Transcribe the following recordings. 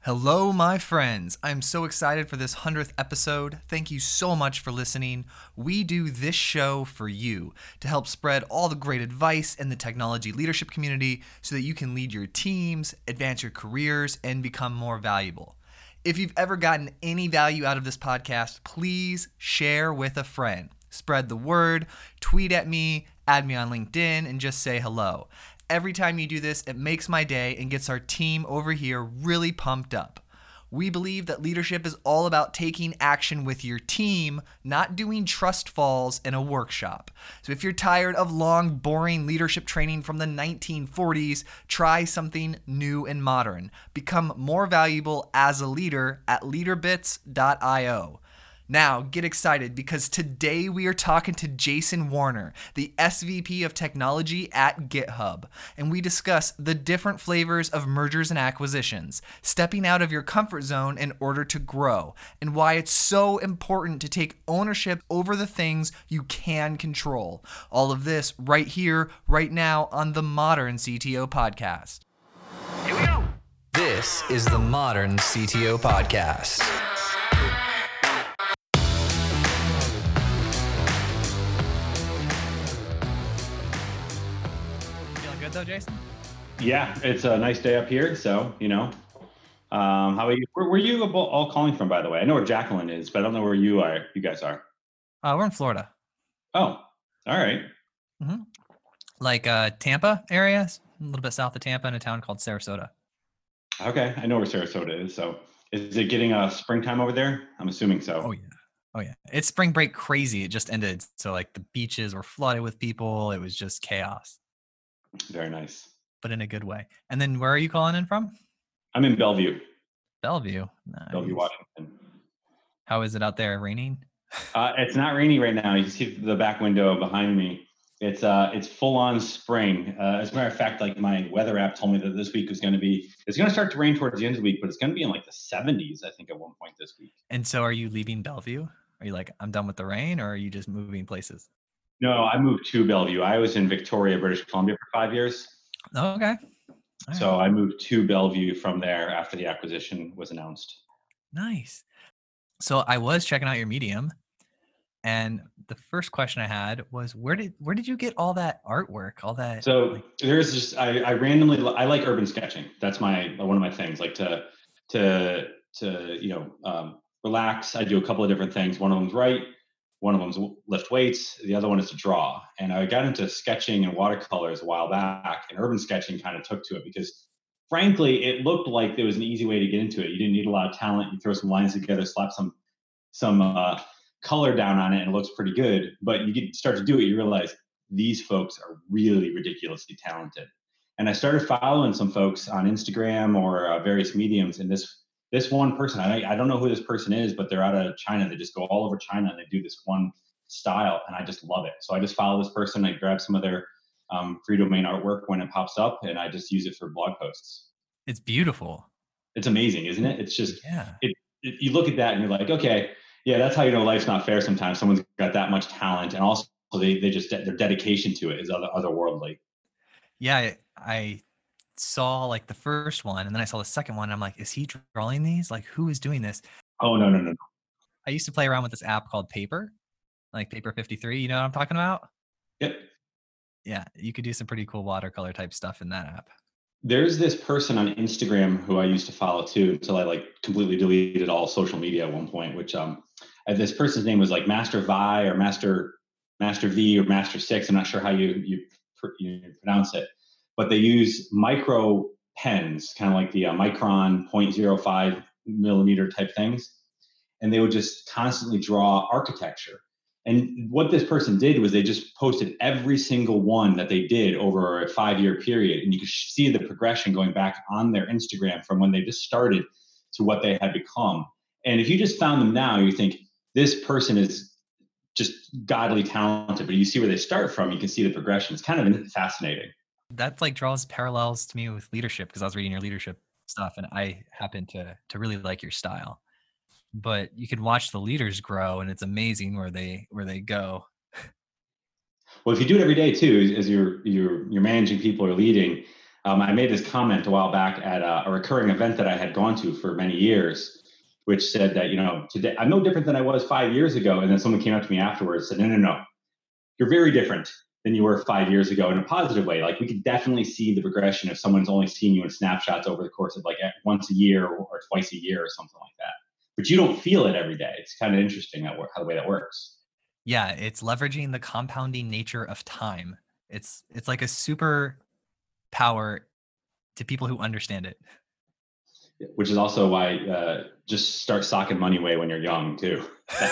Hello, my friends. I'm so excited for this 100th episode. Thank you so much for listening. We do this show for you to help spread all the great advice in the technology leadership community so that you can lead your teams, advance your careers, and become more valuable. If you've ever gotten any value out of this podcast, please share with a friend. Spread the word, tweet at me, add me on LinkedIn, and just say hello. Every time you do this, it makes my day and gets our team over here really pumped up. We believe that leadership is all about taking action with your team, not doing trust falls in a workshop. So if you're tired of long, boring leadership training from the 1940s, try something new and modern. Become more valuable as a leader at leaderbits.io. Now, get excited because today we are talking to Jason Warner, the SVP of Technology at GitHub, and we discuss the different flavors of mergers and acquisitions, stepping out of your comfort zone in order to grow, and why it's so important to take ownership over the things you can control. All of this right here, right now on the Modern CTO Podcast. Here we go. This is the Modern CTO Podcast. Good though, Jason? Yeah, it's a nice day up here. So, how are you? Where are you all calling from, by the way? I know where Jacqueline is, but I don't know where you guys are. We're in Florida. Oh, all right. Mm-hmm. Like Tampa area, a little bit south of Tampa in a town called Sarasota. Okay, I know where Sarasota is. So is it getting springtime over there? I'm assuming so. Oh yeah. It's spring break crazy. It just ended. So like the beaches were flooded with people. It was just chaos. Very nice. But in a good way. And then where are you calling in from? I'm in Bellevue. Bellevue. Nice. Bellevue, Washington. How is it out there? Raining? It's not rainy right now. You can see the back window behind me. It's full on spring. As a matter of fact, like my weather app told me that this week it's going to start to rain towards the end of the week, but it's going to be in like the 70s, I think, at one point this week. And so are you leaving Bellevue? Are you like, I'm done with the rain, or are you just moving places? No, I moved to Bellevue. I was in Victoria, British Columbia for 5 years. Oh, okay. All so right. I moved to Bellevue from there after the acquisition was announced. Nice. So I was checking out your Medium, and the first question I had was, where did you get all that artwork, all that? So there's just I like urban sketching. That's one of my things. Like to relax. I do a couple of different things. One of them's write. One of them's lift weights. The other one is to draw. And I got into sketching and watercolors a while back, and urban sketching kind of took to it because, frankly, it looked like there was an easy way to get into it. You didn't need a lot of talent. You throw some lines together, slap some color down on it, and it looks pretty good. But you start to do it, you realize these folks are really ridiculously talented. And I started following some folks on Instagram or various mediums, and this one person, I don't know who this person is, but they're out of China. They just go all over China and they do this one style, and I just love it. So I just follow this person. I grab some of their free domain artwork when it pops up, and I just use it for blog posts. It's beautiful. It's amazing, isn't it? It's just, you look at that and you're like, okay, yeah, that's how you know life's not fair sometimes. Someone's got that much talent, and also their dedication to it is otherworldly. Yeah, I saw like the first one, and then I saw the second one, and I'm like, is he drawing these? Like, who is doing this? Oh, no. I used to play around with this app called Paper, like Paper 53. You know what I'm talking about? Yep. Yeah, you could do some pretty cool watercolor type stuff in that app. There's this person on Instagram who I used to follow too, until I like completely deleted all social media at one point, which this person's name was like Master Vi or Master V or Master 6. I'm not sure how you pronounce it, but they use micro pens, kind of like the Micron 0.05 millimeter type things. And they would just constantly draw architecture. And what this person did was they just posted every single one that they did over a 5-year period. And you could see the progression going back on their Instagram from when they just started to what they had become. And if you just found them now, you think this person is just godly talented, but you see where they start from, you can see the progression. It's kind of fascinating. That like draws parallels to me with leadership, because I was reading your leadership stuff and I happen to really like your style. But you can watch the leaders grow, and it's amazing where they go. Well, if you do it every day too, as you're managing people or leading, I made this comment a while back at a recurring event that I had gone to for many years, which said that, today I'm no different than I was 5 years ago. And then someone came up to me afterwards and said, no, no, no, you're very different than you were 5 years ago in a positive way. Like we could definitely see the progression if someone's only seen you in snapshots over the course of like once a year or twice a year or something like that. But you don't feel it every day. It's kind of interesting how the way that works. Yeah, it's leveraging the compounding nature of time. It's like a super power to people who understand it. Which is also why just start socking money away when you're young too.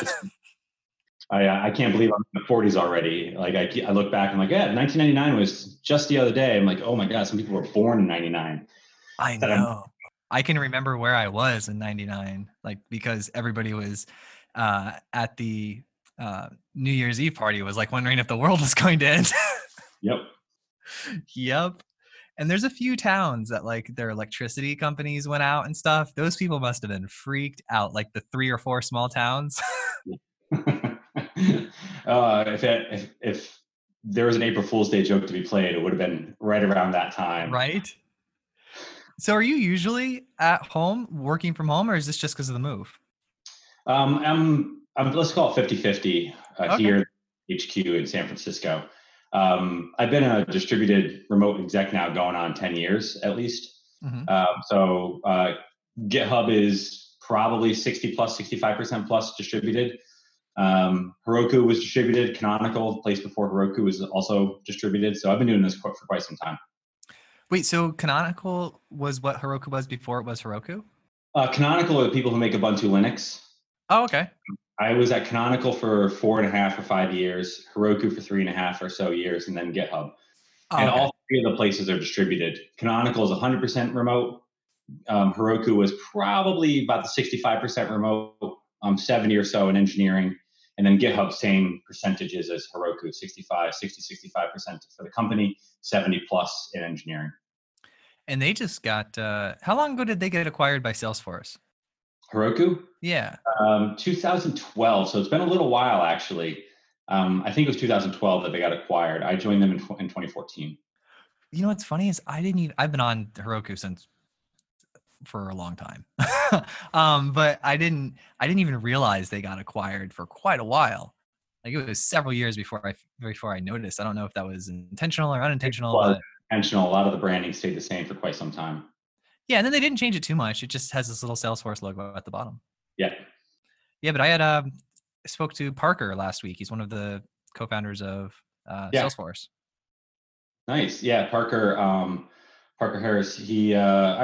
I can't believe I'm in the 40s already. Like I look back and I'm like, yeah, 1999 was just the other day. I'm like, oh my God, some people were born in 99. I know. I can remember where I was in 99, like because everybody was at the New Year's Eve party was like wondering if the world was going to end. Yep. Yep. And there's a few towns that like their electricity companies went out and stuff. Those people must have been freaked out, like the 3 or 4 small towns. If there was an April Fool's Day joke to be played, it would have been right around that time. Right. So are you usually at home working from home, or is this just because of the move? Let's call it 50-50 Okay. here HQ in San Francisco. I've been a distributed remote exec now going on 10 years at least. Mm-hmm. So GitHub is probably 60 plus, 65% plus distributed. Heroku was distributed. Canonical, the place before Heroku, was also distributed. So I've been doing this for quite some time. Wait, so Canonical was what Heroku was before it was Heroku? Canonical are the people who make Ubuntu Linux. Oh, okay. I was at Canonical for 4.5 or 5 years, Heroku for 3.5 or so years, and then GitHub. Oh, and okay. all three of the places are distributed. Canonical is 100% remote. Heroku was probably about the 65% remote, 70 or so in engineering. And then GitHub, same percentages as Heroku, 65% for the company, 70 plus in engineering. And they just got, how long ago did they get acquired by Salesforce? Heroku? Yeah. 2012. So it's been a little while, actually. I think it was 2012 that they got acquired. I joined them in 2014. You know what's funny is I've been on Heroku for a long time. But I didn't even realize they got acquired for quite a while. Like it was several years before I noticed. I don't know if that was intentional or unintentional. Well, intentional. A lot of the branding stayed the same for quite some time. Yeah, and then they didn't change it too much. It just has this little Salesforce logo at the bottom. Yeah. Yeah, but I had spoke to Parker last week. He's one of the co-founders of Salesforce. Nice. Yeah, Parker Harris. He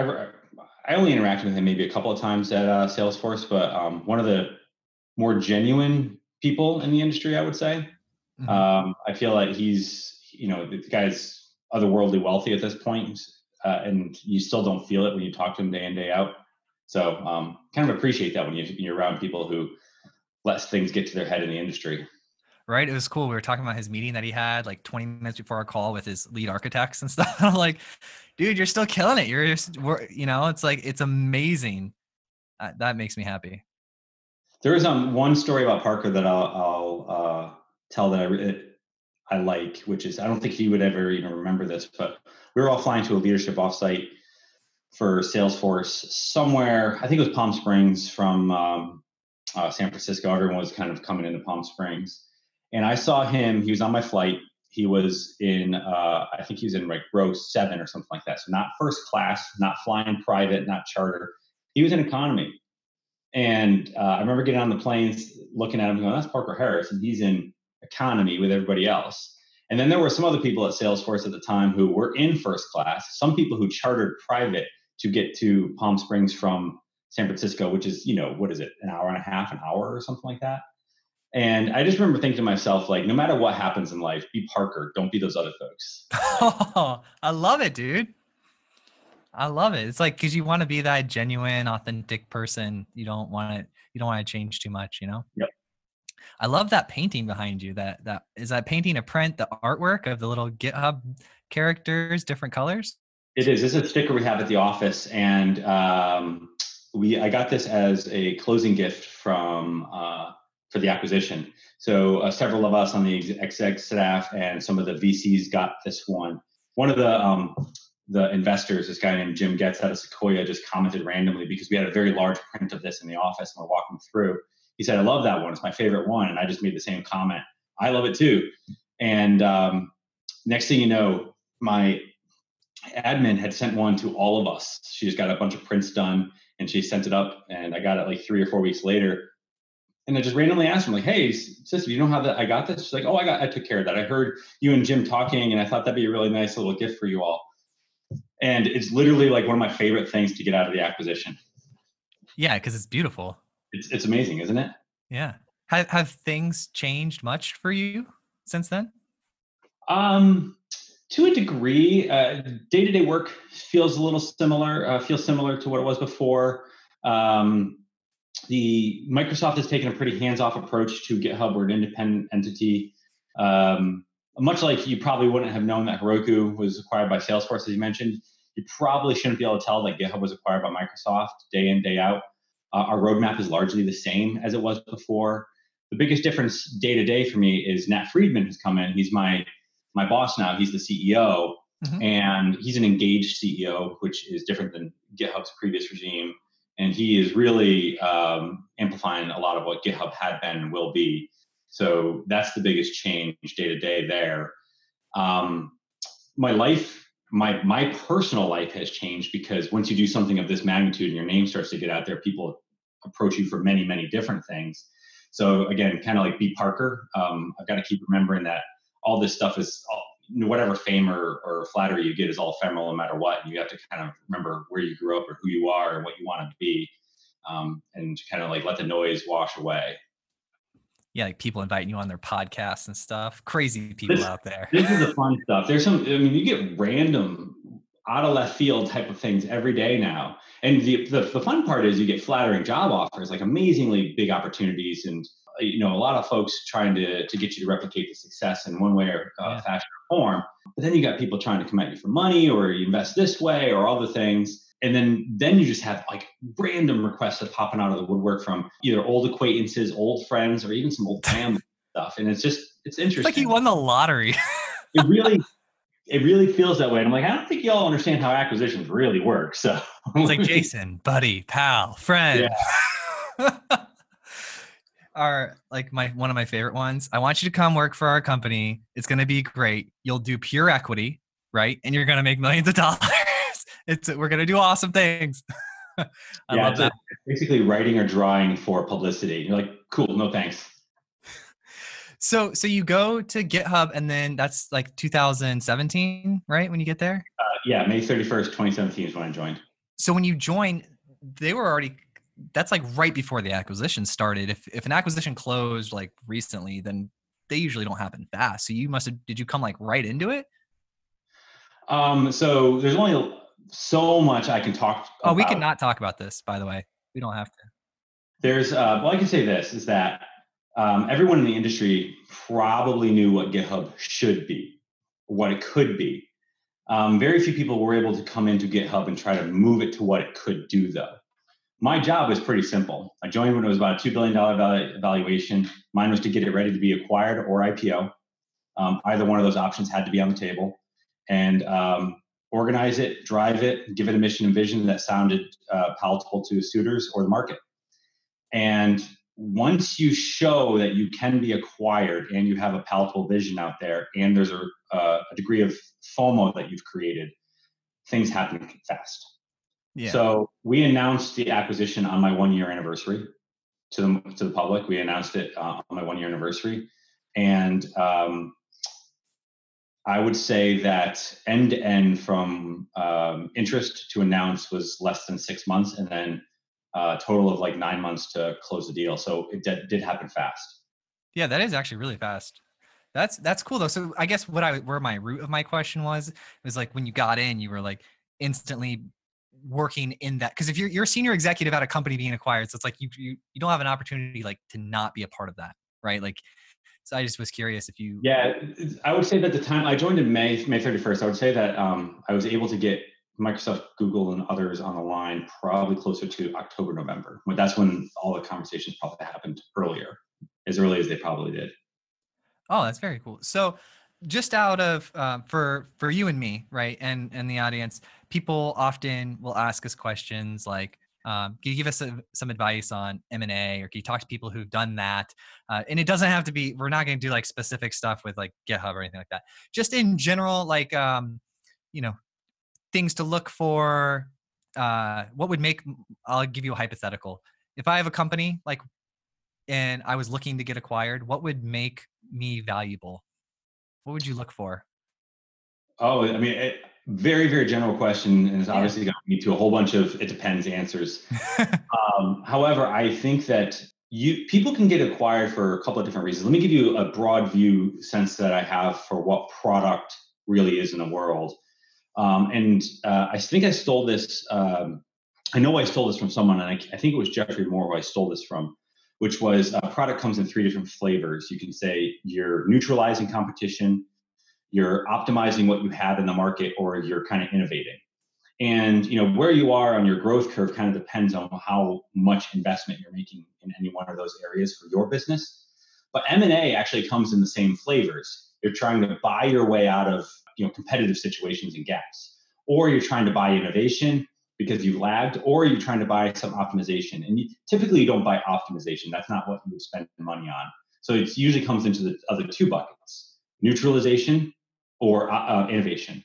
I only interacted with him maybe a couple of times at Salesforce, but one of the more genuine people in the industry, I would say. Mm-hmm. I feel like he's, the guy's otherworldly wealthy at this point, and you still don't feel it when you talk to him day in, day out. So kind of appreciate that when you're around people who let things get to their head in the industry. Right. It was cool. We were talking about his meeting that he had like 20 minutes before our call with his lead architects and stuff. I'm like, dude, you're still killing it. It's like, it's amazing. That makes me happy. There is one story about Parker that I'll tell that I like, which is, I don't think he would ever even remember this, but we were all flying to a leadership offsite for Salesforce somewhere. I think it was Palm Springs from San Francisco. Everyone was kind of coming into Palm Springs. And I saw him, he was on my flight. He was in, I think he was in like row 7 or something like that. So not first class, not flying private, not charter. He was in economy. And I remember getting on the planes, looking at him, going, that's Parker Harris. And he's in economy with everybody else. And then there were some other people at Salesforce at the time who were in first class, some people who chartered private to get to Palm Springs from San Francisco, which is, what is it, an hour and a half, an hour or something like that. And I just remember thinking to myself, like, no matter what happens in life, be Parker. Don't be those other folks. Oh, I love it, dude. I love it. It's like, because you want to be that genuine, authentic person. You don't want to change too much, Yep. I love that painting behind you. That is that painting a print, the artwork of the little GitHub characters, different colors? It is. This is a sticker we have at the office. And I got this as a closing gift for the acquisition. So several of us on the exec staff and some of the VCs got this one. One of the the investors, this guy named Jim Getz out of Sequoia, just commented randomly because we had a very large print of this in the office and we're walking through. He said, "I love that one. It's my favorite one." And I just made the same comment. I love it too. And next thing you know, my admin had sent one to all of us. She just got a bunch of prints done and she sent it up, and I got it like 3 or 4 weeks later. And I just randomly asked her, like, "Hey, sister, you know how that I got this?" She's like, "Oh, I took care of that. I heard you and Jim talking, and I thought that'd be a really nice little gift for you all." And it's literally like one of my favorite things to get out of the acquisition. Yeah, because it's beautiful. It's amazing, isn't it? Yeah. Have things changed much for you since then? To a degree, day-to-day work feels a little similar. Feels similar to what it was before. The Microsoft has taken a pretty hands-off approach to GitHub. We're an independent entity. Much like you probably wouldn't have known that Heroku was acquired by Salesforce, as you mentioned, you probably shouldn't be able to tell that GitHub was acquired by Microsoft day in, day out. Our roadmap is largely the same as it was before. The biggest difference day to day for me is Nat Friedman has come in. He's my boss now. He's the CEO, and he's an engaged CEO, which is different than GitHub's previous regime. And he is really amplifying a lot of what GitHub had been and will be. So that's the biggest change day to day there. My life, my personal life has changed because once you do something of this magnitude and your name starts to get out there, people approach you for many, many different things. So again, kind of like B. Parker, I've got to keep remembering that all this stuff is, whatever fame or flattery you get is all ephemeral no matter what. And you have to kind of remember where you grew up or who you are and what you want to be, and kind of like let the noise wash away. Yeah, like people inviting you on their podcasts and stuff. Crazy people out there. This is the fun stuff. There's you get random out of left field type of things every day now. And the fun part is you get flattering job offers, like amazingly big opportunities, and a lot of folks trying to get you to replicate the success in one way or fashion or form. But then you got people trying to come at you for money, or you invest this way, or other things. And then you just have like random requests that popping out of the woodwork from either old acquaintances, old friends, or even some old family stuff. And it's interesting. It's like you won the lottery. It really feels that way. And I'm like, I don't think y'all understand how acquisitions really work. So it's like Jason, buddy, pal, friend. Yeah. One of my favorite ones. I want you to come work for our company. It's going to be great. You'll do pure equity, right? And you're going to make millions of dollars. We're going to do awesome things. I love that. Basically writing or drawing for publicity. You're like, cool, no thanks. So you go to GitHub, and then that's like 2017, right? When you get there? Yeah, May 31st, 2017 is when I joined. So when you joined, they were already, that's like right before the acquisition started. If an acquisition closed like recently, then they usually don't happen fast. So did you come like right into it? So there's only so much I can talk about. We can not talk about this, by the way. We don't have to. There's, I can say this, is that everyone in the industry probably knew what GitHub should be, what it could be. Very few people were able to come into GitHub and try to move it to what it could do, though. My job was pretty simple. I joined when it was about a $2 billion valuation. Mine was to get it ready to be acquired or IPO. Either one of those options had to be on the table. And organize it, drive it, give it a mission and vision that sounded palatable to suitors or the market. And once you show that you can be acquired and you have a palatable vision out there, and there's a degree of FOMO that you've created, things happen fast. Yeah. So we announced the acquisition on my 1-year anniversary to the public. We announced it on my 1-year anniversary, and I would say that end to end from interest to announce was less than 6 months, and then a total of like 9 months to close the deal. So it did happen fast. Yeah, that is actually really fast. That's cool though. So I guess where my root of my question was like when you got in, you were like instantly working in that, because if you're a senior executive at a company being acquired, so it's like you don't have an opportunity like to not be a part of that, right? Like, so I just was curious if you. Yeah, I would say that the time I joined in May 31st, I would say that I was able to get Microsoft, Google, and others on the line probably closer to October, November. That's when all the conversations probably happened earlier, as early as they probably did. Oh, that's very cool. So just out of for you and me, right, and the audience, people often will ask us questions like, can you give us some advice on M&A, or can you talk to people who've done that? And it doesn't have to be, we're not going to do like specific stuff with like GitHub or anything like that. Just in general, like, you know, things to look for. What would make, I'll give you a hypothetical. If I have a company like, and I was looking to get acquired, what would make me valuable? What would you look for? Oh, I mean, very, very general question, and it's Yeah. obviously going to lead to a whole bunch of it depends answers. However, I think that people can get acquired for a couple of different reasons. Let me give you a broad view sense that I have for what product really is in the world. And I think I stole this. I know I stole this from someone, and I think it was Jeffrey Moore who I stole this from, which was a product comes in three different flavors. You can say you're neutralizing competition, you're optimizing what you have in the market, or you're kind of innovating. And where you are on your growth curve kind of depends on how much investment you're making in any one of those areas for your business. But M&A actually comes in the same flavors. You're trying to buy your way out of competitive situations and gaps, or you're trying to buy innovation because you've lagged, or you're trying to buy some optimization. And typically you don't buy optimization. That's not what you would spend money on. So it usually comes into the other two buckets: neutralization or innovation.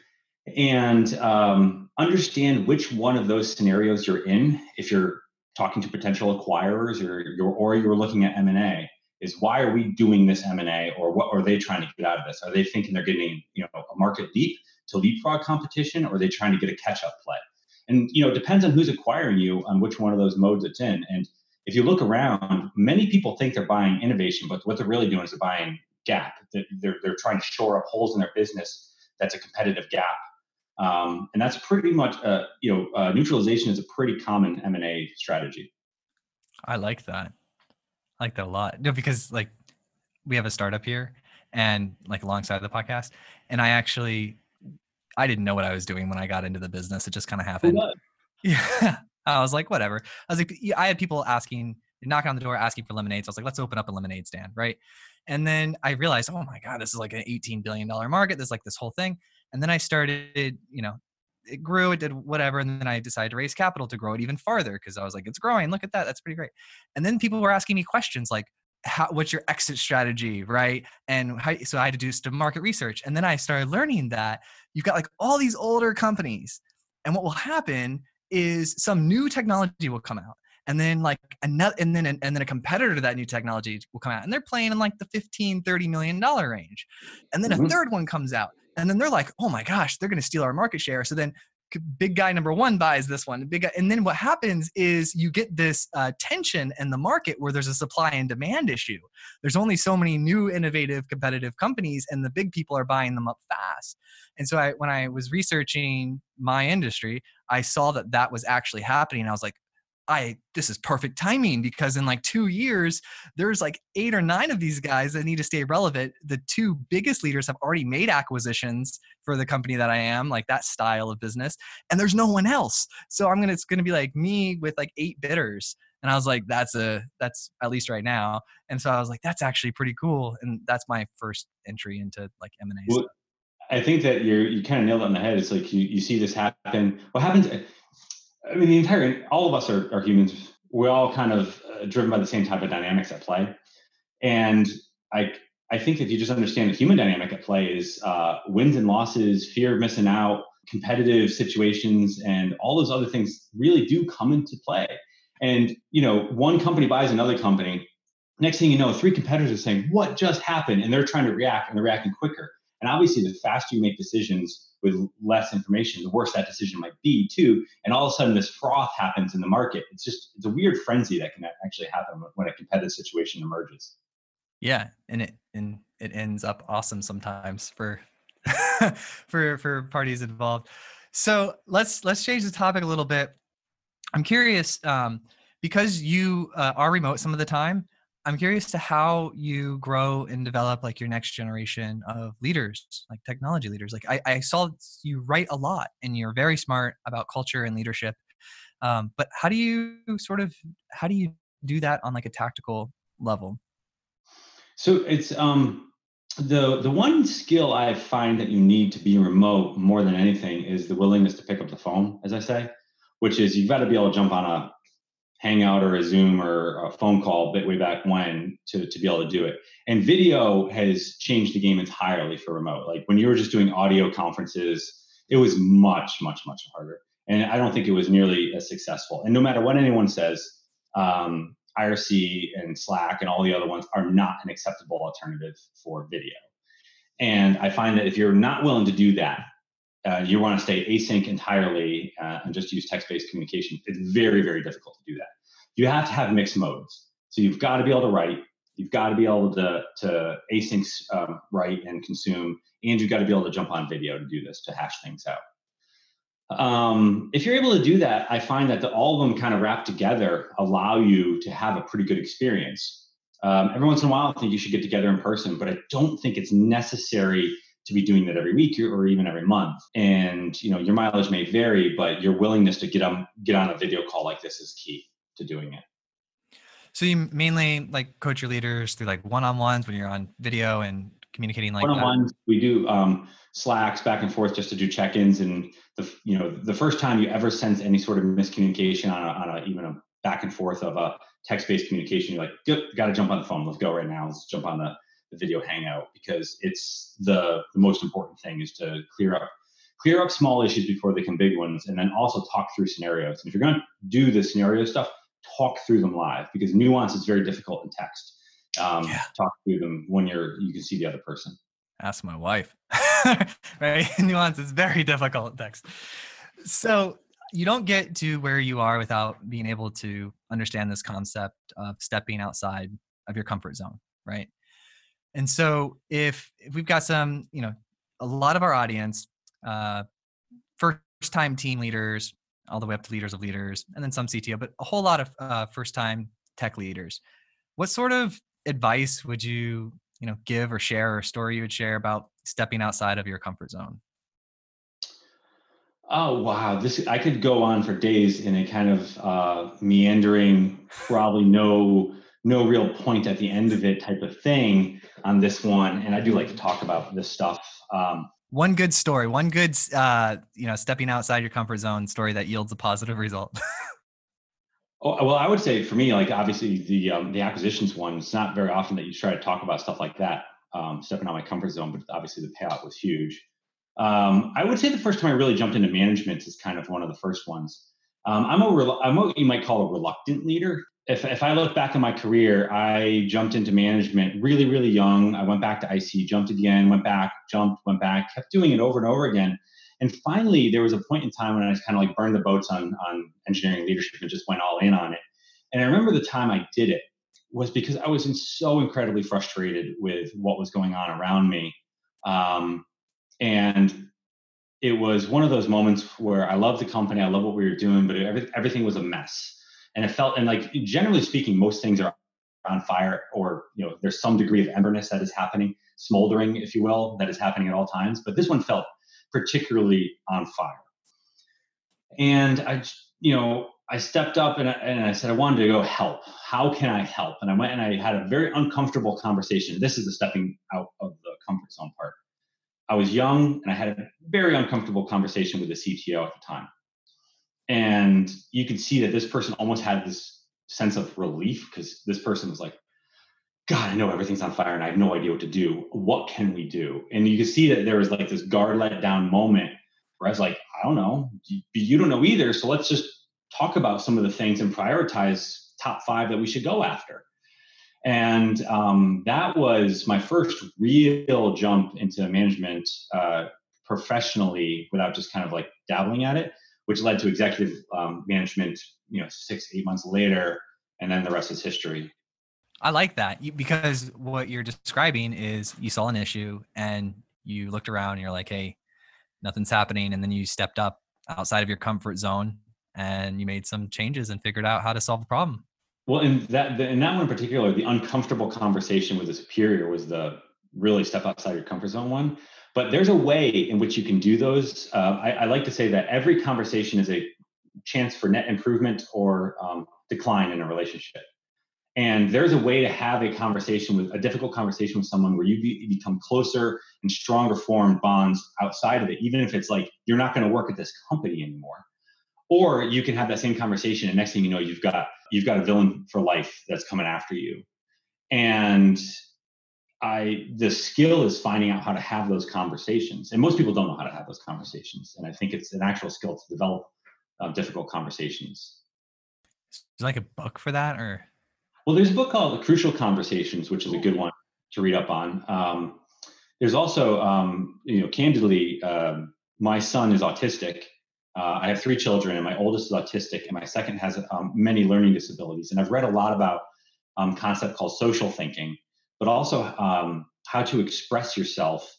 And understand which one of those scenarios you're in. If you're talking to potential acquirers, or you're looking at M&A, is why are we doing this M&A, or what are they trying to get out of this? Are they thinking they're getting a market leap to leapfrog competition, or are they trying to get a catch-up play? And it depends on who's acquiring you, on which one of those modes it's in. And if you look around, many people think they're buying innovation, but what they're really doing is they're buying gap. They're trying to shore up holes in their business. That's a competitive gap. And that's pretty much, neutralization is a pretty common M&A strategy. I like that. I like that a lot. No, because like we have a startup here and like alongside the podcast. And I didn't know what I was doing when I got into the business. It just kind of Who happened. does? Yeah. I was like, whatever. I was like, I had people knocking on the door, asking for lemonades. I was like, let's open up a lemonade stand. Right. And then I realized, oh my God, this is like an $18 billion market. There's like this whole thing. And then I started, it grew, it did whatever. And then I decided to raise capital to grow it even farther because I was like, it's growing. Look at that. That's pretty great. And then people were asking me questions like, what's your exit strategy, right? And so I had to do some market research. And then I started learning that you've got like all these older companies. And what will happen is some new technology will come out. And then like another, and then a competitor to that new technology will come out, and they're playing in like the $15-30 million range. And then a Mm-hmm. third one comes out, and then they're like, oh my gosh, they're going to steal our market share. So then big guy number one buys this one, big guy. And then what happens is you get this tension in the market where there's a supply and demand issue. There's only so many new, innovative, competitive companies, and the big people are buying them up fast. And so when I was researching my industry, I saw that was actually happening. I was like, this is perfect timing, because in like 2 years, there's like 8 or 9 of these guys that need to stay relevant. The two biggest leaders have already made acquisitions for the company that I am, like that style of business, and there's no one else. So it's gonna be like me with like 8 bidders. And I was like, that's at least right now. And so I was like, that's actually pretty cool. And that's my first entry into like M&A Well, stuff. I think that you kind of nailed it on the head. It's like you see this happen. What happens? I mean, all of us are humans. We're all kind of driven by the same type of dynamics at play. And I I think if you just understand the human dynamic at play is wins and losses, fear of missing out, competitive situations, and all those other things really do come into play. And one company buys another company. Next thing you know, three competitors are saying, "What just happened?" And they're trying to react, and they're reacting quicker. And obviously, the faster you make decisions with less information, the worse that decision might be too. And all of a sudden, this froth happens in the market. It's a weird frenzy that can actually happen when a competitive situation emerges. Yeah, and it ends up awesome sometimes for for parties involved. So let's change the topic a little bit. I'm curious, because you are remote some of the time. I'm curious to how you grow and develop like your next generation of leaders, like technology leaders. Like I saw you write a lot, and you're very smart about culture and leadership. But how do you do that on like a tactical level? So it's The one skill I find that you need to be remote more than anything is the willingness to pick up the phone, as I say, which is you've got to be able to jump on a Hangout or a Zoom or a phone call bit way back when to be able to do it. And video has changed the game entirely for remote. Like when you were just doing audio conferences, it was much, much, much harder. And I don't think it was nearly as successful. And no matter what anyone says, IRC and Slack and all the other ones are not an acceptable alternative for video. And I find that if you're not willing to do that, you want to stay async entirely and just use text-based communication. It's very, very difficult to do that. You have to have mixed modes. So you've got to be able to write, you've got to be able to async write and consume, and you've got to be able to jump on video to do this, to hash things out. If you're able to do that, I find that all of them kind of wrapped together allow you to have a pretty good experience. Every once in a while, I think you should get together in person, but I don't think it's necessary to be doing that every week or even every month. And your mileage may vary, but your willingness to get on a video call like this is key to doing it. So you mainly like coach your leaders through like one-on-ones when you're on video and communicating like one-on-ones. We do Slacks back and forth just to do check-ins. And the first time you ever sense any sort of miscommunication on even a back and forth of a text-based communication, you're like, got to jump on the phone. Let's go right now. Let's jump on the video hangout, because it's the most important thing is to clear up small issues before they become big ones, and then also talk through scenarios. And if you're going to do the scenario stuff, talk through them live, because nuance is very difficult in text. Talk through them when you can see the other person. Ask my wife. Right? Nuance is very difficult in text. So you don't get to where you are without being able to understand this concept of stepping outside of your comfort zone, right? And so if we've got some, a lot of our audience, first-time team leaders, all the way up to leaders of leaders, and then some CTO, but a whole lot of first-time tech leaders. What sort of advice would you, give or share, or story you would share about stepping outside of your comfort zone? Oh, wow. I could go on for days in a kind of meandering, probably no real point at the end of it type of thing on this one. And I do like to talk about this stuff. One good story, one good, stepping outside your comfort zone story that yields a positive result. Oh, well, I would say for me, like obviously the acquisitions one, it's not very often that you try to talk about stuff like that, stepping out my comfort zone, but obviously the payout was huge. I would say the first time I really jumped into management is kind of one of the first ones. I'm what you might call a reluctant leader. If I look back in my career, I jumped into management really, really young. I went back to IC, jumped again, went back, jumped, went back, kept doing it over and over again. And finally, there was a point in time when I just kind of like burned the boats on engineering leadership and just went all in on it. And I remember the time I did it was because I was so incredibly frustrated with what was going on around me. And it was one of those moments where I loved the company, I love what we were doing, but everything was a mess. And it felt, and like generally speaking, most things are on fire, or there's some degree of emberness that is happening, smoldering, if you will, that is happening at all times. But this one felt particularly on fire. And I stepped up and I said, I wanted to go help. How can I help? And I went and I had a very uncomfortable conversation. This is the stepping out of the comfort zone part. I was young and I had a very uncomfortable conversation with the CTO at the time. And you could see that this person almost had this sense of relief, because this person was like, God, I know everything's on fire and I have no idea what to do. What can we do? And you could see that there was like this guard let down moment where I was like, I don't know. You don't know either. So let's just talk about some of the things and prioritize top 5 that we should go after. And that was my first real jump into management professionally, without just kind of like dabbling at it, which led to executive management, 6-8 months later. And then the rest is history. I like that, because what you're describing is you saw an issue and you looked around and you're like, hey, nothing's happening. And then you stepped up outside of your comfort zone and you made some changes and figured out how to solve the problem. Well, in that one in particular, the uncomfortable conversation with the superior was the really step outside your comfort zone one. But there's a way in which you can do those. I like to say that every conversation is a chance for net improvement or decline in a relationship. And there's a way to have a difficult conversation with someone where you become closer and stronger formed bonds outside of it, even if it's like, you're not going to work at this company anymore. Or you can have that same conversation, and next thing you know, you've got a villain for life that's coming after you. And the skill is finding out how to have those conversations. And most people don't know how to have those conversations. And I think it's an actual skill to develop difficult conversations. Is there like a book for that, or? Well, there's a book called Crucial Conversations, which is a good one to read up on. There's also, candidly, my son is autistic. I have 3 children, and my oldest is autistic, and my second has many learning disabilities. And I've read a lot about a concept called social thinking, but also how to express yourself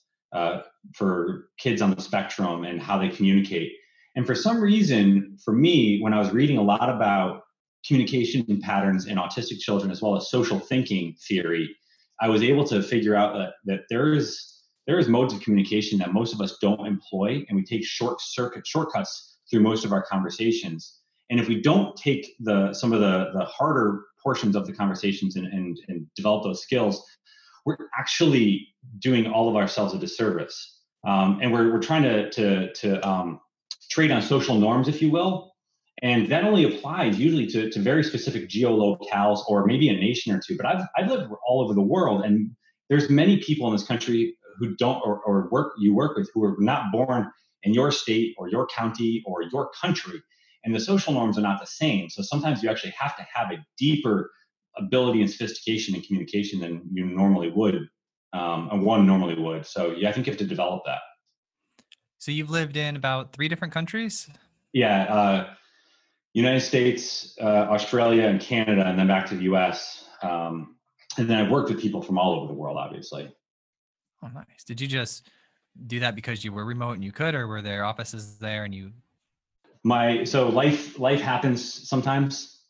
for kids on the spectrum and how they communicate. And for some reason, for me, when I was reading a lot about communication patterns in autistic children, as well as social thinking theory, I was able to figure out that there is modes of communication that most of us don't employ, and we take shortcuts through most of our conversations. And if we don't take some of the harder portions of the conversations and develop those skills, we're actually doing all of ourselves a disservice. And we're trying to trade on social norms, if you will. And that only applies usually to very specific geolocales or maybe a nation or two. But I've lived all over the world, and there's many people in this country who don't or work with who are not born in your state or your county or your country, and the social norms are not the same. So sometimes you actually have to have a deeper ability and sophistication in communication than you normally would, and one normally would. So yeah, I think you have to develop that. So you've lived in about 3 different countries? Yeah. United States, Australia, and Canada, and then back to the US. And then I've worked with people from all over the world, obviously. Oh, nice. Did you just do that because you were remote and you could, or were there offices there and you? So life happens sometimes.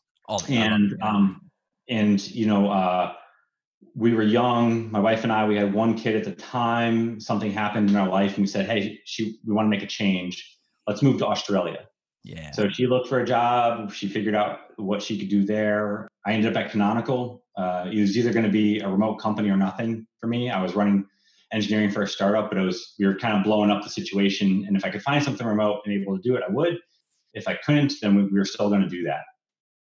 We were young. My wife and I, we had 1 kid at the time. Something happened in our life, and we said, "Hey, we want to make a change. Let's move to Australia." Yeah. So she looked for a job. She figured out what she could do there. I ended up at Canonical. It was either going to be a remote company or nothing for me. I was running engineering for a startup, but we were kind of blowing up the situation. And if I could find something remote and able to do it, I would. If I couldn't, then we were still going to do that.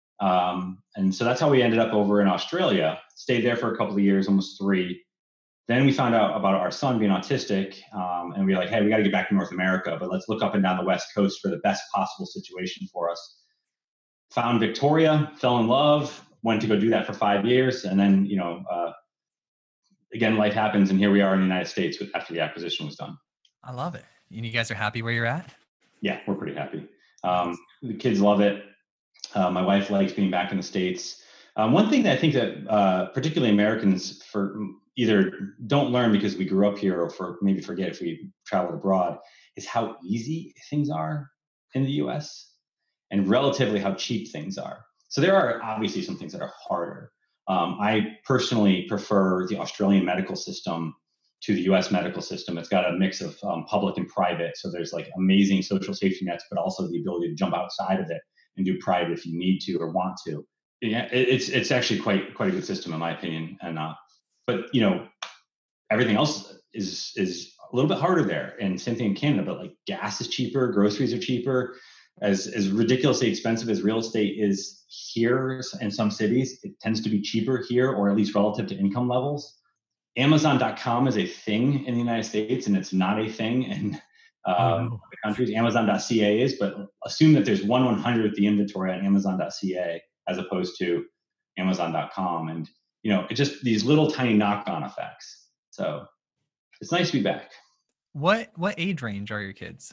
And so that's how we ended up over in Australia. Stayed there for a couple of years, almost 3. Then we found out about our son being autistic, and we were like, hey, we got to get back to North America, but let's look up and down the West Coast for the best possible situation for us. Found Victoria, fell in love, went to go do that for 5 years. And then, again, life happens, and here we are in the United States after the acquisition was done. I love it. And you guys are happy where you're at? Yeah, we're pretty happy. The kids love it. My wife likes being back in the States. One thing that I think that particularly Americans either don't learn because we grew up here, or maybe forget if we traveled abroad, is how easy things are in the US and relatively how cheap things are. So there are obviously some things that are harder. I personally prefer the Australian medical system to the US medical system. It's got a mix of public and private. So there's like amazing social safety nets, but also the ability to jump outside of it and do private if you need to or want to. Yeah, it's actually quite a good system in my opinion. And but everything else is a little bit harder there. And same thing in Canada, but like gas is cheaper, groceries are cheaper. As ridiculously expensive as real estate is here in some cities, it tends to be cheaper here, or at least relative to income levels. Amazon.com is a thing in the United States, and it's not a thing in other countries. Amazon.ca is, but assume that there's 1/100th the inventory on Amazon.ca as opposed to Amazon.com. And, it's just these little tiny knock-on effects. So it's nice to be back. What age range are your kids?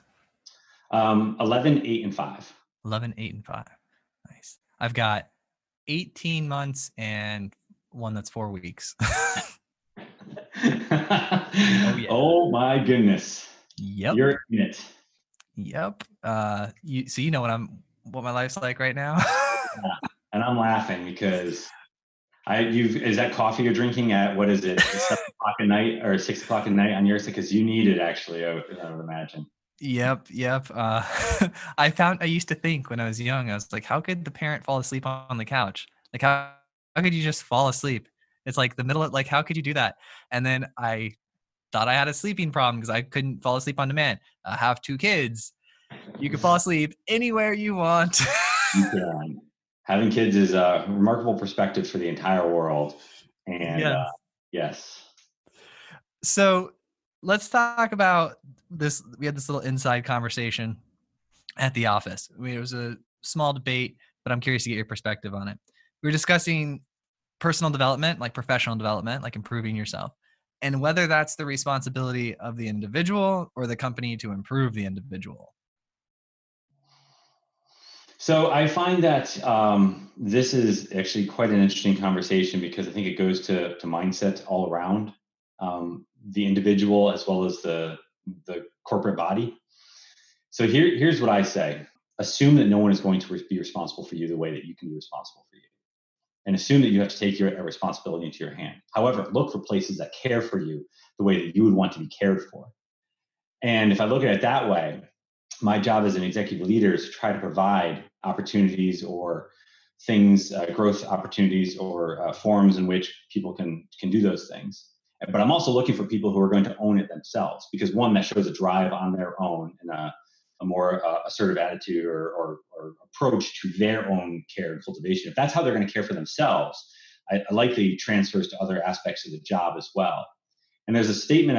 11, 8, and 5. 11, 8, and 5. Nice. I've got 18 months and one that's 4 weeks. Oh my goodness. Yep. You're in it. Yep. So you know what my life's like right now. Yeah. And I'm laughing because is that coffee you're drinking at, what is it, 7 o'clock at night or 6 o'clock at night on yours? Because you need it actually, I would imagine. Yep. I used to think when I was young, I was like, how could the parent fall asleep on the couch? Like, how How could you just fall asleep? It's like the middle of, like, how could you do that? And then I thought I had a sleeping problem because I couldn't fall asleep on demand. I have 2 kids. You can fall asleep anywhere you want. You can. Having kids is a remarkable perspective for the entire world. And Yes. yes. So let's talk about this. We had this little inside conversation at the office. I mean, it was a small debate, but I'm curious to get your perspective on it. We were discussing personal development, like professional development, like improving yourself, and whether that's the responsibility of the individual or the company to improve the individual. So I find that this is actually quite an interesting conversation because I think it goes to mindset all around the individual as well as the corporate body. So here's what I say: assume that no one is going to be responsible for you the way that you can be responsible for you, and assume that you have to take your responsibility into your hand. However, look for places that care for you the way that you would want to be cared for. And if I look at it that way, my job as an executive leader is to try to provide opportunities or things, growth opportunities or forums in which people can do those things. But I'm also looking for people who are going to own it themselves, because one, that shows a drive on their own and a more assertive attitude or approach to their own care and cultivation. If that's how they're going to care for themselves, I likely transfers to other aspects of the job as well. And there's a statement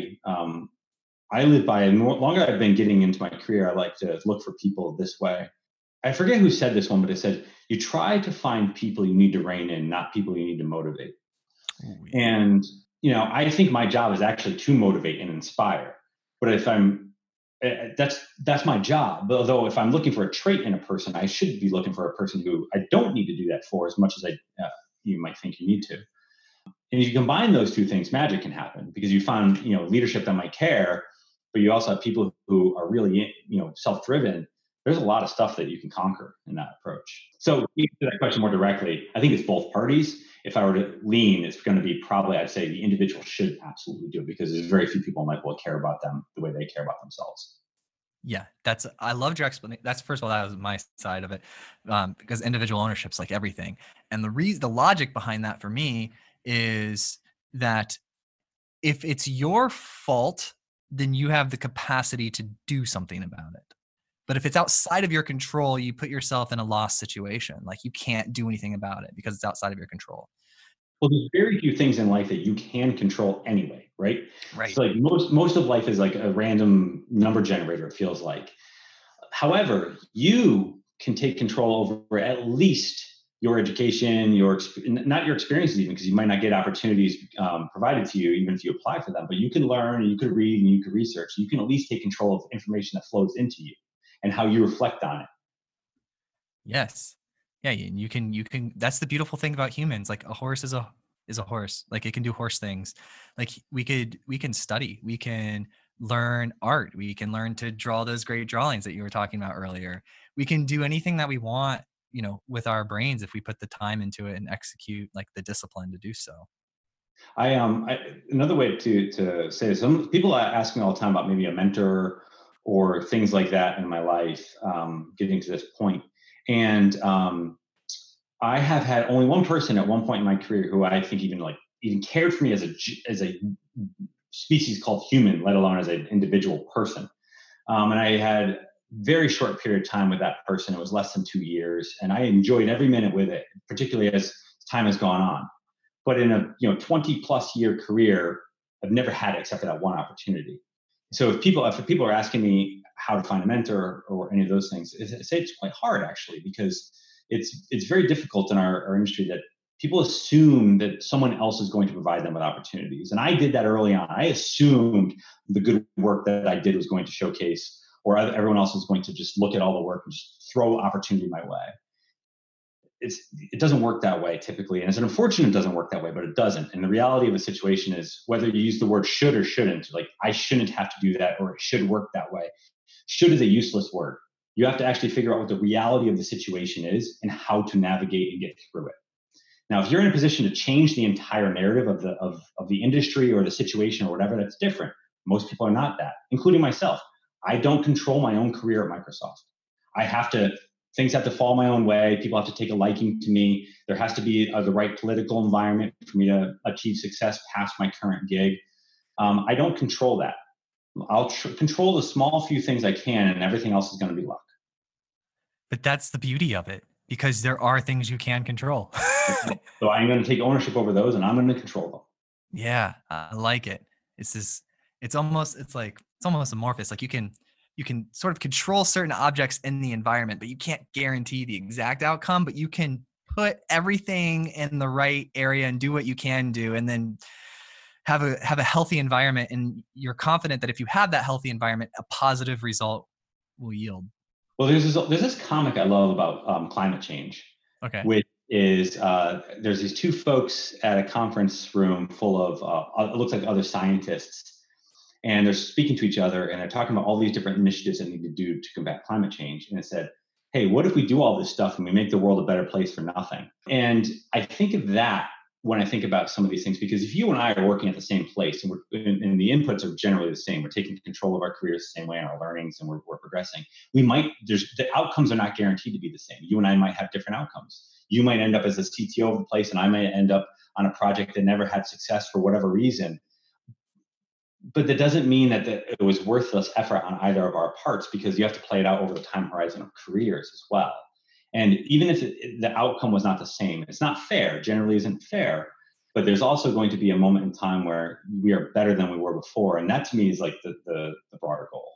I live by, and the longer I've been getting into my career, I like to look for people this way. I forget who said this one, but it said, you try to find people you need to rein in, not people you need to motivate. Oh, yeah. And, I think my job is actually to motivate and inspire. But if that's my job. But although if I'm looking for a trait in a person, I should be looking for a person who I don't need to do that for as much as you might think you need to. And if you combine those two things, magic can happen, because you find, leadership that might care, but you also have people who are really, self-driven. There's a lot of stuff that you can conquer in that approach. So to answer that question more directly, I think it's both parties. If I were to lean, it's going to be probably, I'd say the individual should absolutely do it, because there's very few people in life will care about them the way they care about themselves. Yeah, I loved your explanation. That's, first of all, that was my side of it, because individual ownership's like everything, and the logic behind that for me is that if it's your fault, then you have the capacity to do something about it. But if it's outside of your control, you put yourself in a lost situation. Like, you can't do anything about it because it's outside of your control. Well, there's very few things in life that you can control anyway, right? Right. So like most of life is like a random number generator, it feels like. However, you can take control over at least your education, not your experiences even, because you might not get opportunities provided to you even if you apply for them. But you can learn, and you could read, and you could research. You can at least take control of information that flows into you and how you reflect on it. Yes. Yeah, you can that's the beautiful thing about humans. Like, a horse is a horse. Like, it can do horse things. Like, we can study. We can learn art. We can learn to draw those great drawings that you were talking about earlier. We can do anything that we want, with our brains, if we put the time into it and execute, like, the discipline to do so. Another way to say this, some people ask me all the time about maybe a mentor or things like that in my life, getting to this point. And I have had only one person at one point in my career who I think even cared for me as a species called human, let alone as an individual person. And I had very short period of time with that person. It was less than 2 years, and I enjoyed every minute with it, particularly as time has gone on. But in a 20 plus year career, I've never had it except for that one opportunity. So if people are asking me how to find a mentor or any of those things, I say it's quite hard actually, because it's very difficult in our industry that people assume that someone else is going to provide them with opportunities. And I did that early on. I assumed the good work that I did was going to showcase, or everyone else was going to just look at all the work and just throw opportunity my way. It doesn't work that way typically, and it's unfortunate it doesn't work that way, but it doesn't. And the reality of the situation is, whether you use the word should or shouldn't, like I shouldn't have to do that, or it should work that way. Should is a useless word. You have to actually figure out what the reality of the situation is and how to navigate and get through it. Now, if you're in a position to change the entire narrative of the industry or the situation or whatever, that's different. Most people are not that, including myself. I don't control my own career at Microsoft. I have to things have to fall my own way. People have to take a liking to me. There has to be the right political environment for me to achieve success past my current gig. I don't control that. I'll control the small few things I can, and everything else is going to be luck. But that's the beauty of it, because there are things you can control. So I'm going to take ownership over those, and I'm going to control them. Yeah, I like it. It's almost amorphous. Like you can sort of control certain objects in the environment, but you can't guarantee the exact outcome, but you can put everything in the right area and do what you can do, and then have a healthy environment. And you're confident that if you have that healthy environment, a positive result will yield. Well, there's this comic I love about climate change, Okay. which is there's these two folks at a conference room full of it looks like other scientists, and they're speaking to each other, and they're talking about all these different initiatives that need to do to combat climate change. And it said, hey, what if we do all this stuff and we make the world a better place for nothing? And I think of that when I think about some of these things, because if you and I are working at the same place, and and the inputs are generally the same, we're taking control of our careers the same way in our learnings, and we're progressing. The outcomes are not guaranteed to be the same. You and I might have different outcomes. You might end up as a CTO of the place, and I might end up on a project that never had success for whatever reason. But that doesn't mean that it was worthless effort on either of our parts, because you have to play it out over the time horizon of careers as well. And even if the outcome was not the same, it's not fair, generally isn't fair, but there's also going to be a moment in time where we are better than we were before. And that to me is like the broader goal.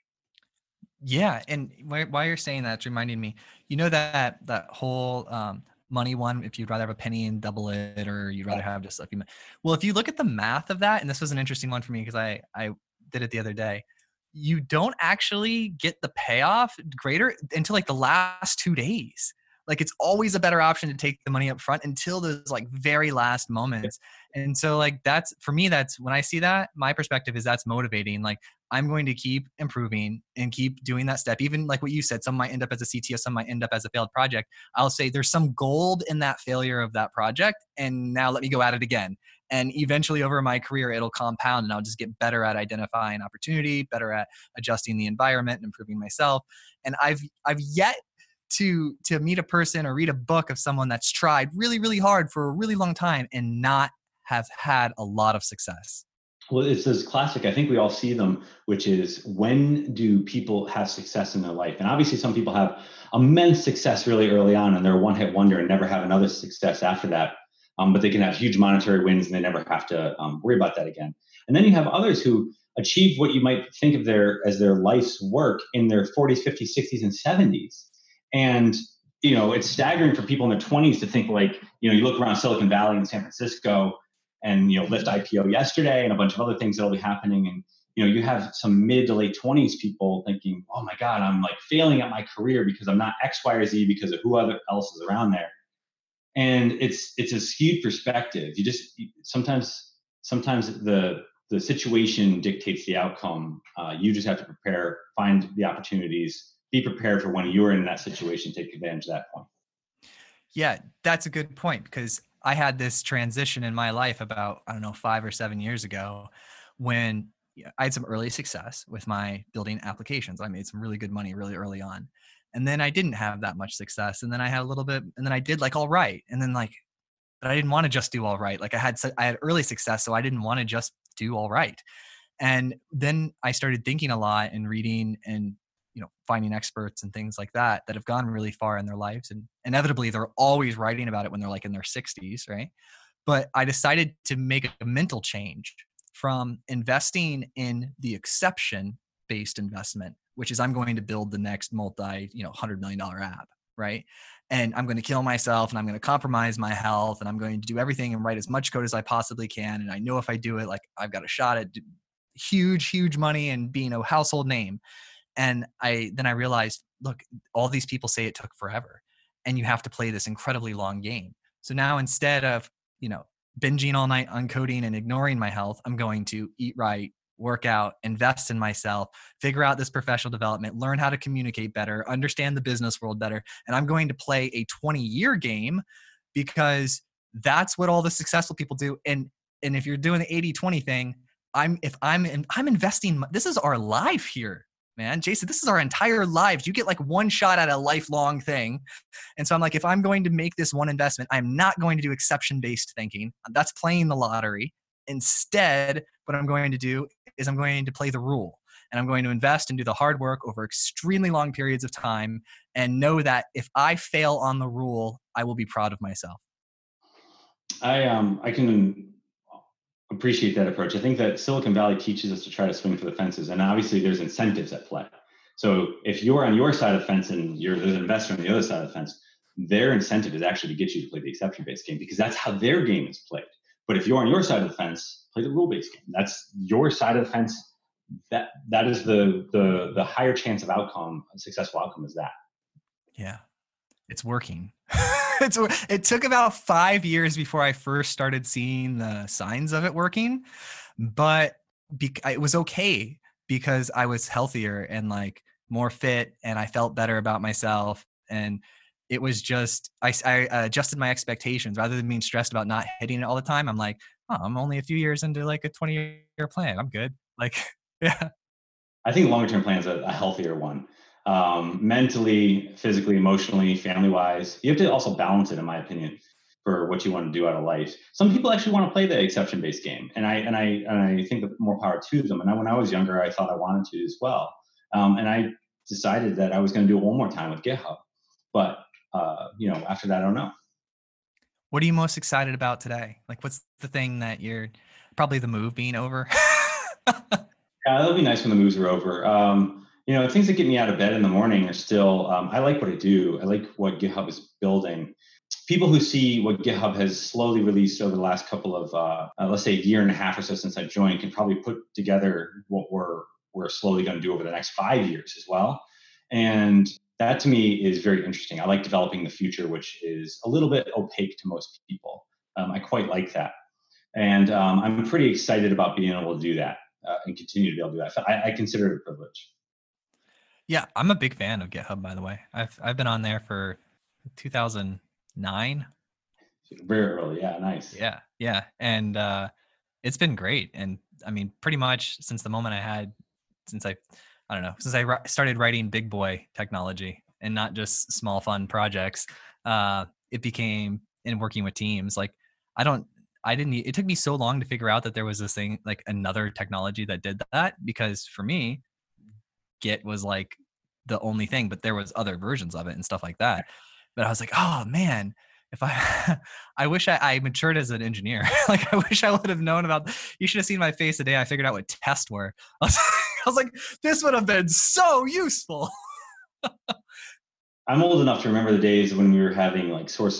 Yeah, and while you're saying that, it's reminding me, that whole money one. If you'd rather have a penny and double it, or you'd rather have just a few. Well, if you look at the math of that, and this was an interesting one for me because I did it the other day. You don't actually get the payoff greater until like the last 2 days. Like it's always a better option to take the money up front until those like very last moments. And so like that's for me, that's when I see that, my perspective is that's motivating. Like I'm going to keep improving and keep doing that step. Even like what you said, some might end up as a CTO, some might end up as a failed project. I'll say there's some gold in that failure of that project. And now let me go at it again. And eventually over my career, it'll compound and I'll just get better at identifying opportunity, better at adjusting the environment and improving myself. And I've yet to meet a person or read a book of someone that's tried really, really hard for a really long time and not have had a lot of success. Well, it's this classic, I think we all see them, which is when do people have success in their life? And obviously some people have immense success really early on and they're a one-hit wonder and never have another success after that. But they can have huge monetary wins and they never have to worry about that again. And then you have others who achieve what you might think of as their life's work in their 40s, 50s, 60s, and 70s. And it's staggering for people in their 20s to think like, you look around Silicon Valley and San Francisco, and Lyft IPO yesterday, and a bunch of other things that'll be happening. And you have some mid to late 20s people thinking, oh my God, I'm like failing at my career because I'm not X, Y, or Z because of who else is around there. And it's a skewed perspective. Sometimes the situation dictates the outcome. You just have to prepare, find the opportunities, be prepared for when you're in that situation, take advantage of that point. Yeah, that's a good point, because I had this transition in my life about, 5 or 7 years ago when I had some early success with my building applications. I made some really good money really early on. And then I didn't have that much success. And then I had a little bit, and then I did like all right. And then but I didn't want to just do all right. Like I had early success, so I didn't want to just do all right. And then I started thinking a lot and reading and finding experts and things like that have gone really far in their lives. And inevitably they're always writing about it when they're like in their 60s, right? But I decided to make a mental change from investing in the exception-based investment, which is I'm going to build the next $100 million app, right? And I'm going to kill myself and I'm going to compromise my health and I'm going to do everything and write as much code as I possibly can. And I know if I do it, like I've got a shot at huge, huge money and being a household name. And then I realized, look, all these people say it took forever and you have to play this incredibly long game. So now instead of, binging all night on coding and ignoring my health, I'm going to eat right, work out, invest in myself, figure out this professional development, learn how to communicate better, understand the business world better. And I'm going to play a 20-year game because that's what all the successful people do. And if you're doing the 80-20 thing, I'm investing. This is our life here. man. Jason, this is our entire lives. You get like one shot at a lifelong thing. And so I'm like, if I'm going to make this one investment, I'm not going to do exception-based thinking. That's playing the lottery. Instead, what I'm going to do is I'm going to play the rule. And I'm going to invest and do the hard work over extremely long periods of time and know that if I fail on the rule, I will be proud of myself. I can appreciate that approach. I think that Silicon Valley teaches us to try to swing for the fences, and obviously there's incentives at play. So if you're on your side of the fence and there's an investor on the other side of the fence, their incentive is actually to get you to play the exception-based game because that's how their game is played. But if you're on your side of the fence, play the rule-based game. That's your side of the fence. That is the higher chance of outcome, a successful outcome is that. Yeah, it's working. It took about 5 years before I first started seeing the signs of it working, but it was okay because I was healthier and like more fit and I felt better about myself. And it was just, I adjusted my expectations rather than being stressed about not hitting it all the time. I'm like, oh, I'm only a few years into like a 20-year plan. I'm good. Like, yeah. I think longer-term plan is a healthier one. Mentally, physically, emotionally, family-wise. You have to also balance it, in my opinion, for what you want to do out of life. Some people actually want to play the exception-based game, and I think that more power to them. And when I was younger, I thought I wanted to as well. And I decided that I was going to do it one more time with GitHub. But after that, I don't know. What are you most excited about today? Like, what's the thing that you're probably the move being over? Yeah, that'll be nice when the moves are over. Things that get me out of bed in the morning are still, I like what I do. I like what GitHub is building. People who see what GitHub has slowly released over the last couple of, let's say, a year and a half or so since I joined, can probably put together what we're slowly going to do over the next 5 years as well. And that to me is very interesting. I like developing the future, which is a little bit opaque to most people. I quite like that. And I'm pretty excited about being able to do that and continue to be able to do that. I consider it a privilege. Yeah, I'm a big fan of GitHub, by the way. I've been on there for 2009. Very early, yeah, nice. Yeah, and it's been great. And I mean, pretty much since the moment since I started writing big boy technology and not just small fun projects, it became in working with teams. Like it took me so long to figure out that there was this thing, like another technology that did that, because for me, Git was like the only thing, but there was other versions of it and stuff like that. But I was like, oh man, if I wish I matured as an engineer. Like I wish I would have known about, you should have seen my face the day I figured out what tests were. I was like, this would have been so useful. I'm old enough to remember the days when we were having like source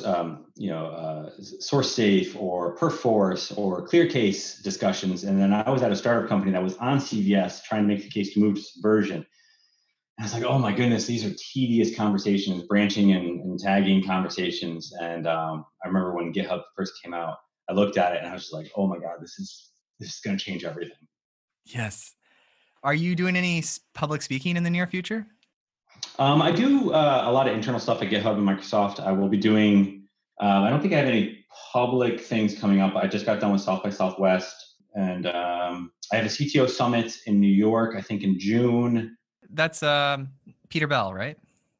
safe or Perforce or ClearCase discussions. And then I was at a startup company that was on CVS trying to make the case to move to Subversion. And I was like, oh my goodness, these are tedious conversations, branching and tagging conversations. And I remember when GitHub first came out, I looked at it and I was just like, oh my God, this is going to change everything. Yes. Are you doing any public speaking in the near future? I do a lot of internal stuff at GitHub and Microsoft. I will be doing, I don't think I have any public things coming up. I just got done with South by Southwest, and I have a CTO summit in New York, I think in June. That's Peter Bell, right?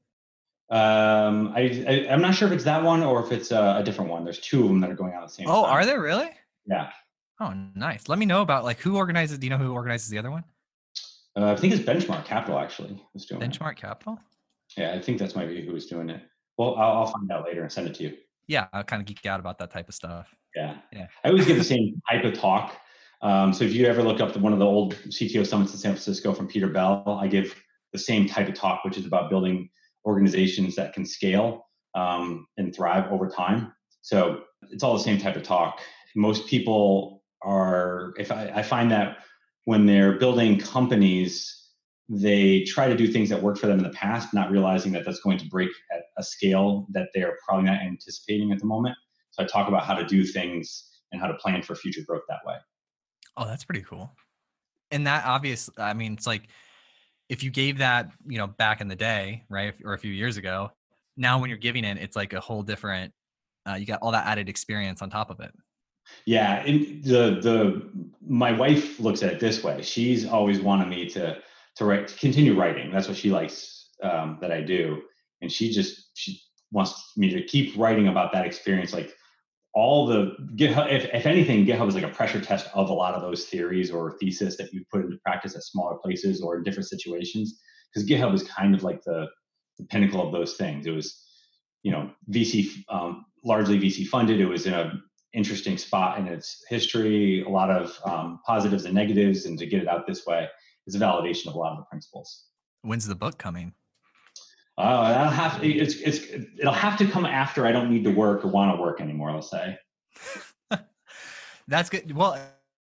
I'm not sure if it's that one or if it's a different one. There's two of them that are going on at the same time. Oh, are there really? Yeah. Oh, nice. Let me know about like who organizes. Do you know who organizes the other one? I think it's Benchmark Capital actually was doing Benchmark Capital? Yeah, I think that's might be who was doing it. Well, I'll find out later and send it to you. Yeah, I kind of geek out about that type of stuff. Yeah. I always give the same type of talk. So if you ever look up one of the old CTO summits in San Francisco from Peter Bell, I give the same type of talk, which is about building organizations that can scale and thrive over time. So it's all the same type of talk. Most people are, I find that when they're building companies, they try to do things that worked for them in the past, not realizing that that's going to break at a scale that they're probably not anticipating at the moment. So I talk about how to do things and how to plan for future growth that way. Oh, that's pretty cool. And that obviously, I mean, it's like if you gave that, back in the day, right, or a few years ago, now when you're giving it, it's like a whole different, you got all that added experience on top of it. Yeah, and my wife looks at it this way. She's always wanted me to to continue writing. That's what she likes that I do, and she wants me to keep writing about that experience. Like all the GitHub, if anything, GitHub is like a pressure test of a lot of those theories or thesis that you put into practice at smaller places or in different situations. Because GitHub is kind of like the pinnacle of those things. It was, VC, largely VC funded. It was in a interesting spot in its history, a lot of positives and negatives, and to get it out this way is a validation of a lot of the principles. When's the book coming? It'll have to come after I don't need to work or want to work anymore, let's say. That's good. Well,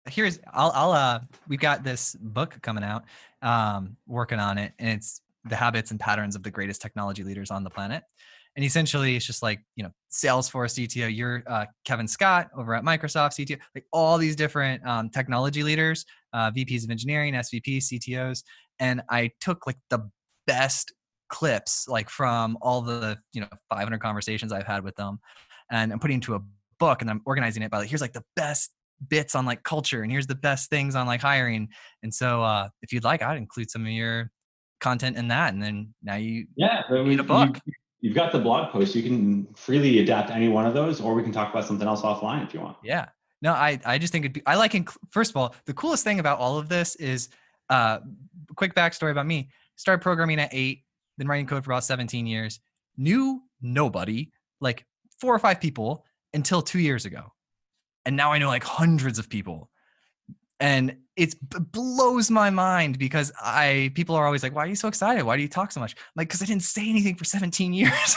we've got this book coming out, working on it, and it's The Habits and Patterns of the Greatest Technology Leaders on the Planet. And essentially it's just like, Salesforce CTO, you're Kevin Scott over at Microsoft CTO, like all these different technology leaders, VPs of engineering, SVPs, CTOs. And I took like the best clips, like from all the 500 conversations I've had with them, and I'm putting into a book, and I'm organizing it by like, here's like the best bits on like culture, and here's the best things on like hiring. And so if you'd like, I'd include some of your content in that, and then now you read a book. You've got the blog post. You can freely adapt any one of those, or we can talk about something else offline if you want. Yeah. No, I just think first of all, the coolest thing about all of this is quick backstory about me. Started programming at 8, been writing code for about 17 years, knew nobody, like 4 or 5 people until 2 years ago. And now I know like hundreds of people. And it blows my mind because people are always like, why are you so excited? Why do you talk so much? I'm like, because I didn't say anything for 17 years.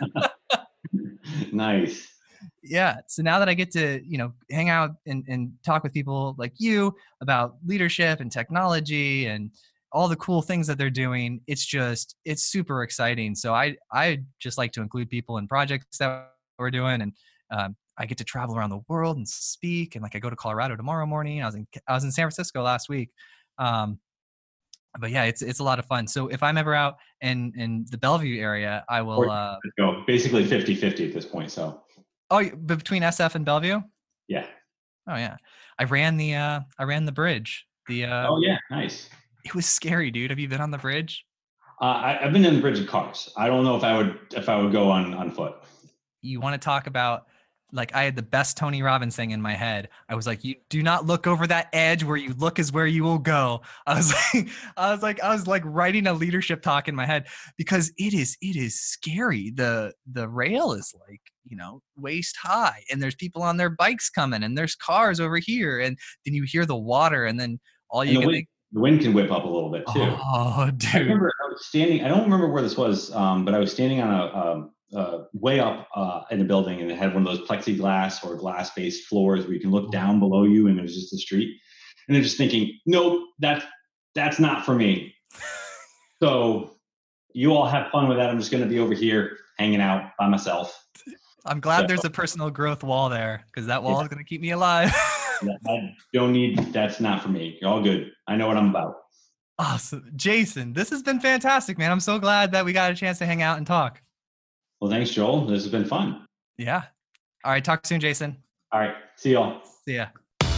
Nice. Yeah. So now that I get to, hang out and talk with people like you about leadership and technology and all the cool things that they're doing, it's super exciting. So I just like to include people in projects that we're doing, and I get to travel around the world and speak. And like, I go to Colorado tomorrow morning. I was in San Francisco last week. But yeah, it's a lot of fun. So if I'm ever out in the Bellevue area, I will go basically 50-50 at this point. So between SF and Bellevue? Yeah. Oh yeah. I ran the bridge. Oh yeah, nice. It was scary, dude. Have you been on the bridge? I've been in the bridge of cars. I don't know if I would go on foot. You want to talk about, like, I had the best Tony Robbins thing in my head. I was like, you do not look over that edge. Where you look is where you will go. I was like writing a leadership talk in my head, because it is scary. The rail is like, waist high, and there's people on their bikes coming, and there's cars over here. And then you hear the water, and then the wind can whip up a little bit too. Oh, dude. I remember I was standing, I don't remember where this was, but I was standing on a way up in a building, and it had one of those plexiglass or glass-based floors where you can look down below you, and it was just the street. And I'm just thinking, nope, that's not for me. So you all have fun with that. I'm just going to be over here hanging out by myself. I'm glad there's a personal growth wall there, because that wall is going to keep me alive. That's not for me. You're all good. I know what I'm about. Awesome. Jason, this has been fantastic, man. I'm so glad that we got a chance to hang out and talk. Well, thanks, Joel. This has been fun. Yeah. All right. Talk soon, Jason. All right. See y'all. See ya.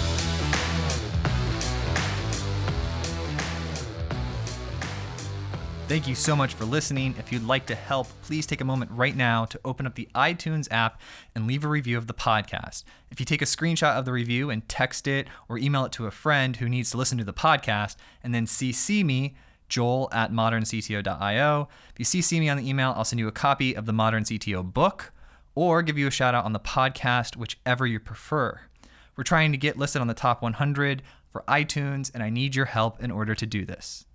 Thank you so much for listening. If you'd like to help, please take a moment right now to open up the iTunes app and leave a review of the podcast. If you take a screenshot of the review and text it or email it to a friend who needs to listen to the podcast, and then CC me, joel@moderncto.io. If you CC me on the email, I'll send you a copy of the Modern CTO book, or give you a shout out on the podcast, whichever you prefer. We're trying to get listed on the top 100 for iTunes, and I need your help in order to do this.